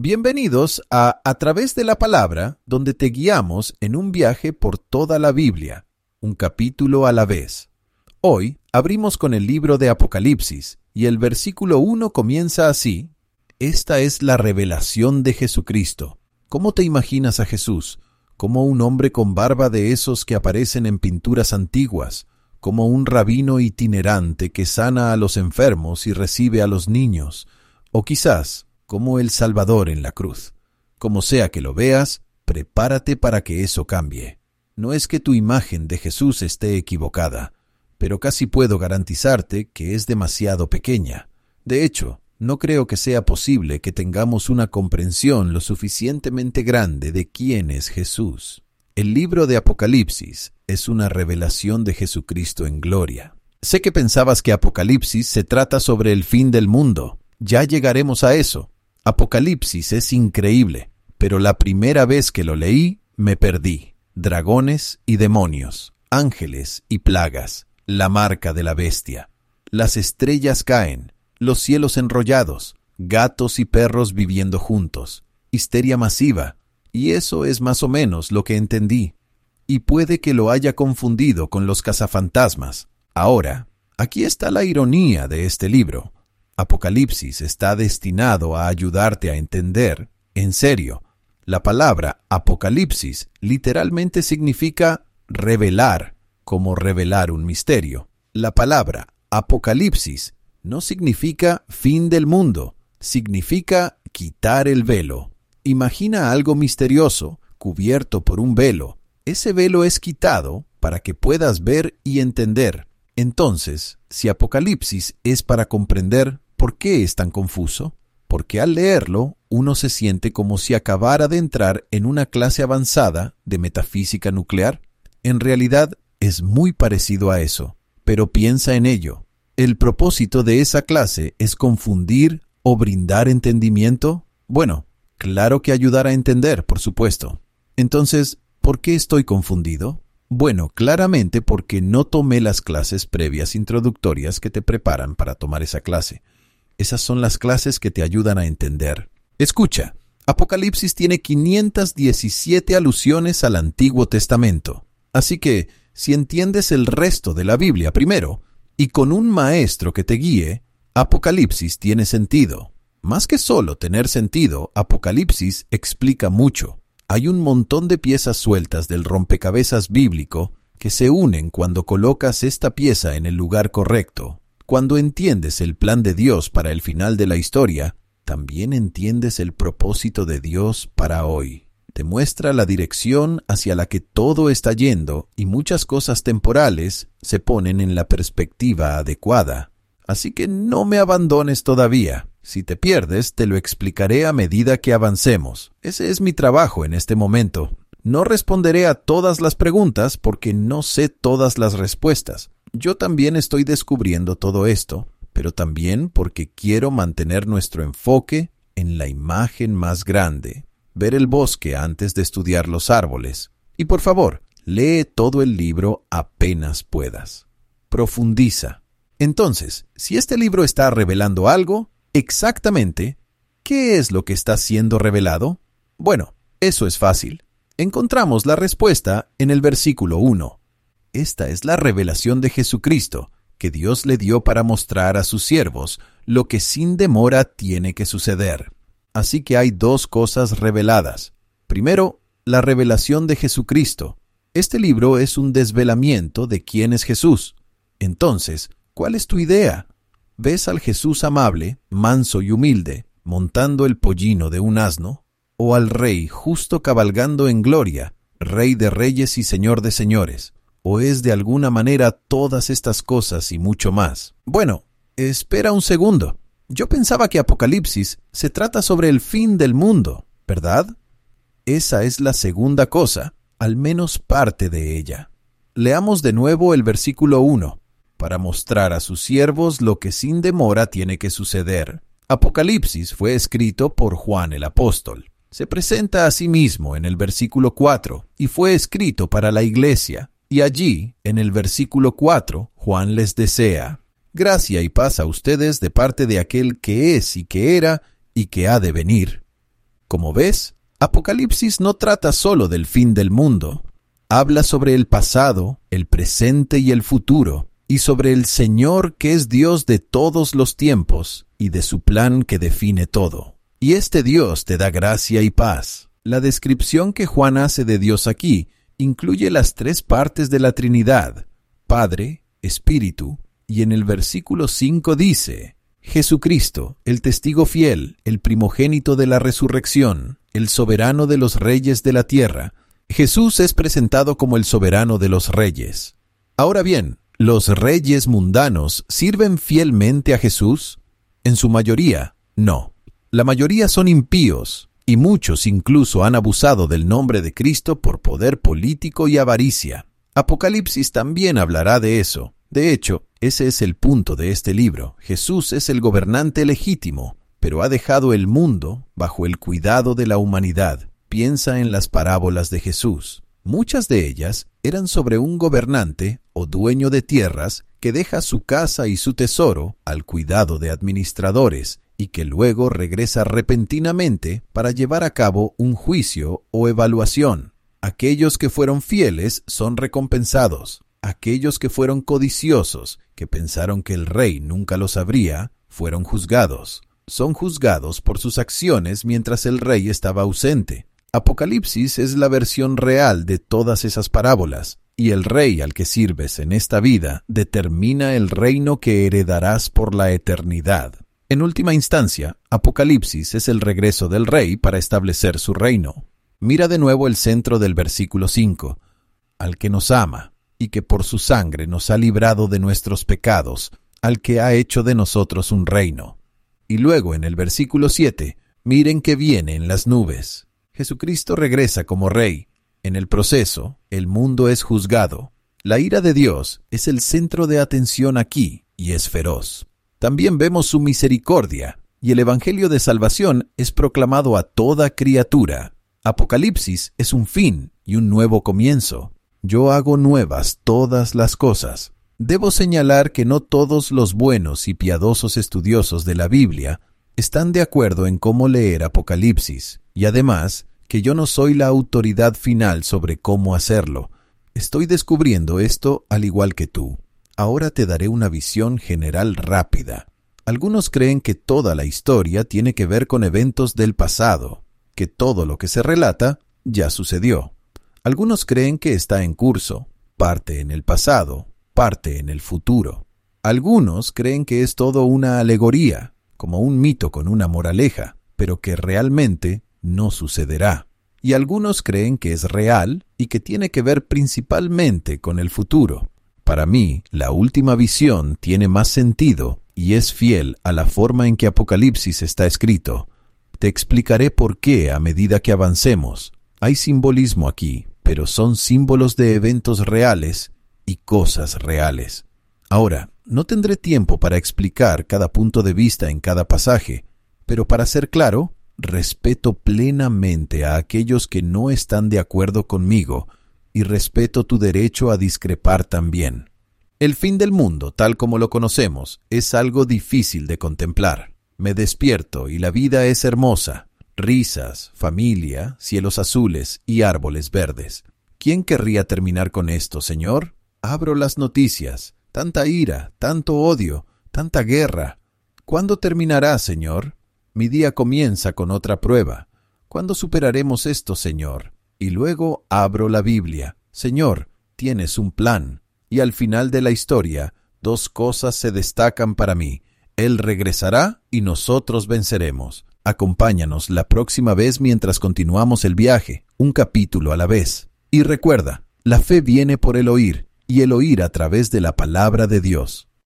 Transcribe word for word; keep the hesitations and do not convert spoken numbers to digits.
Bienvenidos a A través de la Palabra, donde te guiamos en un viaje por toda la Biblia, un capítulo a la vez. Hoy abrimos con el libro de Apocalipsis, y el versículo uno comienza así: Esta es la revelación de Jesucristo. ¿Cómo te imaginas a Jesús? ¿Como un hombre con barba de esos que aparecen en pinturas antiguas? ¿Como un rabino itinerante que sana a los enfermos y recibe a los niños? ¿O quizás como el Salvador en la cruz? Como sea que lo veas, prepárate para que eso cambie. No es que tu imagen de Jesús esté equivocada, pero casi puedo garantizarte que es demasiado pequeña. De hecho, no creo que sea posible que tengamos una comprensión lo suficientemente grande de quién es Jesús. El libro de Apocalipsis es una revelación de Jesucristo en gloria. Sé que pensabas que Apocalipsis se trata sobre el fin del mundo. Ya llegaremos a eso. Apocalipsis es increíble, pero la primera vez que lo leí, me perdí. Dragones y demonios, ángeles y plagas, la marca de la bestia. Las estrellas caen, los cielos enrollados, gatos y perros viviendo juntos, histeria masiva, y eso es más o menos lo que entendí. Y puede que lo haya confundido con los cazafantasmas. Ahora, aquí está la ironía de este libro. Apocalipsis está destinado a ayudarte a entender, en serio. La palabra Apocalipsis literalmente significa revelar, como revelar un misterio. La palabra Apocalipsis no significa fin del mundo, significa quitar el velo. Imagina algo misterioso, cubierto por un velo. Ese velo es quitado para que puedas ver y entender. Entonces, si Apocalipsis es para comprender, ¿por qué es tan confuso? Porque al leerlo, uno se siente como si acabara de entrar en una clase avanzada de metafísica nuclear. En realidad, es muy parecido a eso, pero piensa en ello. ¿El propósito de esa clase es confundir o brindar entendimiento? Bueno, claro que ayudar a entender, por supuesto. Entonces, ¿por qué estoy confundido? Bueno, claramente porque no tomé las clases previas introductorias que te preparan para tomar esa clase. Esas son las clases que te ayudan a entender. Escucha, Apocalipsis tiene quinientas diecisiete alusiones al Antiguo Testamento. Así que, si entiendes el resto de la Biblia primero, y con un maestro que te guíe, Apocalipsis tiene sentido. Más que solo tener sentido, Apocalipsis explica mucho. Hay un montón de piezas sueltas del rompecabezas bíblico que se unen cuando colocas esta pieza en el lugar correcto. Cuando entiendes el plan de Dios para el final de la historia, también entiendes el propósito de Dios para hoy. Te muestra la dirección hacia la que todo está yendo y muchas cosas temporales se ponen en la perspectiva adecuada. Así que no me abandones todavía. Si te pierdes, te lo explicaré a medida que avancemos. Ese es mi trabajo en este momento. No responderé a todas las preguntas porque no sé todas las respuestas. Yo también estoy descubriendo todo esto, pero también porque quiero mantener nuestro enfoque en la imagen más grande, ver el bosque antes de estudiar los árboles. Y por favor, lee todo el libro apenas puedas. Profundiza. Entonces, si este libro está revelando algo, exactamente, ¿qué es lo que está siendo revelado? Bueno, eso es fácil. Encontramos la respuesta en el versículo uno. Esta es la revelación de Jesucristo, que Dios le dio para mostrar a sus siervos lo que sin demora tiene que suceder. Así que hay dos cosas reveladas. Primero, la revelación de Jesucristo. Este libro es un desvelamiento de quién es Jesús. Entonces, ¿cuál es tu idea? ¿Ves al Jesús amable, manso y humilde, montando el pollino de un asno? ¿O al Rey justo cabalgando en gloria, Rey de reyes y Señor de señores? ¿O es de alguna manera todas estas cosas y mucho más? Bueno, espera un segundo. Yo pensaba que Apocalipsis se trata sobre el fin del mundo, ¿verdad? Esa es la segunda cosa, al menos parte de ella. Leamos de nuevo el versículo uno. Para mostrar a sus siervos lo que sin demora tiene que suceder. Apocalipsis fue escrito por Juan el apóstol. Se presenta a sí mismo en el versículo cuatro y fue escrito para la iglesia. Y allí, en el versículo cuatro, Juan les desea: gracia y paz a ustedes de parte de aquel que es y que era y que ha de venir. Como ves, Apocalipsis no trata solo del fin del mundo. Habla sobre el pasado, el presente y el futuro, y sobre el Señor que es Dios de todos los tiempos y de su plan que define todo. Y este Dios te da gracia y paz. La descripción que Juan hace de Dios aquí incluye las tres partes de la Trinidad, Padre, Espíritu, y en el versículo cinco dice: Jesucristo, el testigo fiel, el primogénito de la resurrección, el soberano de los reyes de la tierra. Jesús es presentado como el soberano de los reyes. Ahora bien, ¿los reyes mundanos sirven fielmente a Jesús? En su mayoría, no. La mayoría son impíos, y muchos incluso han abusado del nombre de Cristo por poder político y avaricia. Apocalipsis también hablará de eso. De hecho, ese es el punto de este libro. Jesús es el gobernante legítimo, pero ha dejado el mundo bajo el cuidado de la humanidad. Piensa en las parábolas de Jesús. Muchas de ellas eran sobre un gobernante o dueño de tierras que deja su casa y su tesoro al cuidado de administradores y que luego regresa repentinamente para llevar a cabo un juicio o evaluación. Aquellos que fueron fieles son recompensados. Aquellos que fueron codiciosos, que pensaron que el rey nunca los habría, fueron juzgados. Son juzgados por sus acciones mientras el rey estaba ausente. Apocalipsis es la versión real de todas esas parábolas, y el rey al que sirves en esta vida determina el reino que heredarás por la eternidad. En última instancia, Apocalipsis es el regreso del rey para establecer su reino. Mira de nuevo el centro del versículo cinco. Al que nos ama, y que por su sangre nos ha librado de nuestros pecados, al que ha hecho de nosotros un reino. Y luego en el versículo siete, miren que viene en las nubes. Jesucristo regresa como rey. En el proceso, el mundo es juzgado. La ira de Dios es el centro de atención aquí y es feroz. También vemos su misericordia, y el evangelio de salvación es proclamado a toda criatura. Apocalipsis es un fin y un nuevo comienzo. Yo hago nuevas todas las cosas. Debo señalar que no todos los buenos y piadosos estudiosos de la Biblia están de acuerdo en cómo leer Apocalipsis, y además que yo no soy la autoridad final sobre cómo hacerlo. Estoy descubriendo esto al igual que tú. Ahora te daré una visión general rápida. Algunos creen que toda la historia tiene que ver con eventos del pasado, que todo lo que se relata ya sucedió. Algunos creen que está en curso, parte en el pasado, parte en el futuro. Algunos creen que es todo una alegoría, como un mito con una moraleja, pero que realmente no sucederá. Y algunos creen que es real y que tiene que ver principalmente con el futuro. Para mí, la última visión tiene más sentido y es fiel a la forma en que Apocalipsis está escrito. Te explicaré por qué a medida que avancemos. Hay simbolismo aquí, pero son símbolos de eventos reales y cosas reales. Ahora, no tendré tiempo para explicar cada punto de vista en cada pasaje, pero para ser claro, respeto plenamente a aquellos que no están de acuerdo conmigo y respeto tu derecho a discrepar también. El fin del mundo, tal como lo conocemos, es algo difícil de contemplar. Me despierto y la vida es hermosa. Risas, familia, cielos azules y árboles verdes. ¿Quién querría terminar con esto, Señor? Abro las noticias. Tanta ira, tanto odio, tanta guerra. ¿Cuándo terminará, Señor? Mi día comienza con otra prueba. ¿Cuándo superaremos esto, Señor? Y luego abro la Biblia. Señor, tienes un plan. Y al final de la historia, dos cosas se destacan para mí. Él regresará y nosotros venceremos. Acompáñanos la próxima vez mientras continuamos el viaje, un capítulo a la vez. Y recuerda, la fe viene por el oír, y el oír a través de la palabra de Dios.